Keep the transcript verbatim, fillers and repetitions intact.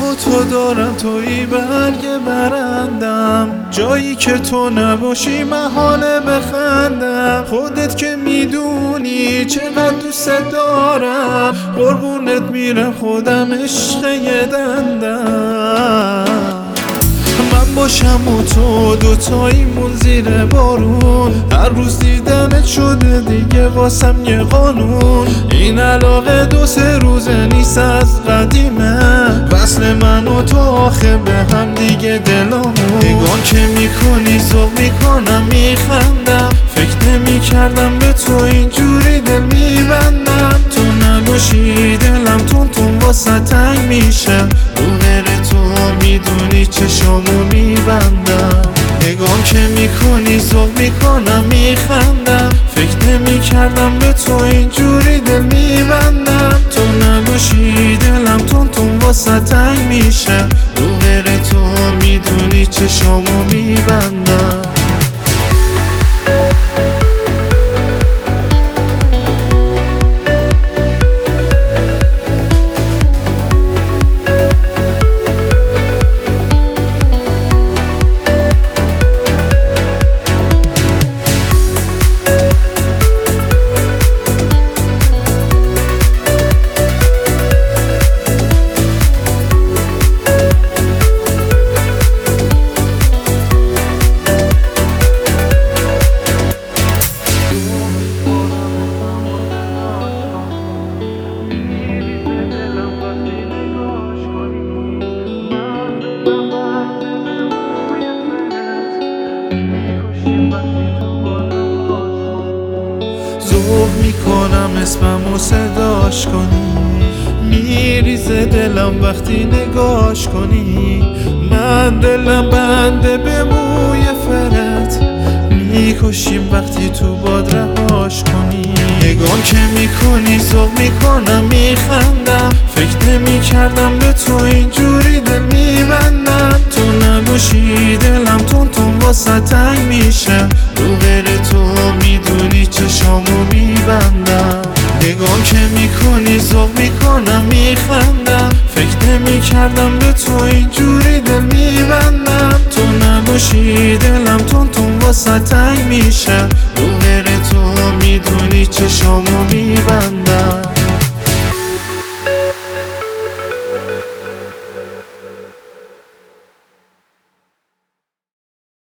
و تو دارم، تویی برگ برندم، جایی که تو نباشی محاله بخندم. خودت که میدونی چقدر دوست دارم، قربونت میرم خودم عشق یه دندم. من باشم و تو دوتاییمون زیر بارون، هر روز دیدنت شده دیگه واسم یه قانون. این علاقه دو سه روزه نیست از قدیمه، وصل من و تو آخه به هم دیگه دلامون. نگاه که میکنی ذوق میکنم میخندم، فکر نمی کردم به تو اینجوری دل میبندم. تو نباشی دلم تون تون واسه تنگ میشه، رو غیر تو میدونی چشامو میبندم. نگاه که میکنی ذوق میکنم میخندم، فکر نمی کردم به تو اینجوری دل میبندم. تو نباشی دلم تون تون واسه تنگ میشه، رو غیر تو میدونی چشامو میبندم. ذوق میکنم اسممو صداش کنی، میریزه دلم وقتی نگاش کنی. من دلم بنده به موی فرت، میکشیم وقتی تو باد رهاش کنی. نگاه که میکنی ذوق میکنم میخندم، فکر نمی کردم به تو اینجوری دل میبندم. تو نباشی دلم تون تون واسه تنگ میشه، رو غیر تو میدونی چشامو میبندم. نگاه که میکنی ذوق میکنم میخندم، فکر نمی کردم به تو اینجوری دل میبندم. تو نباشی دلم تون تون واسه تنگ میشه، رو غیر تو میدونی چشامو میبندم.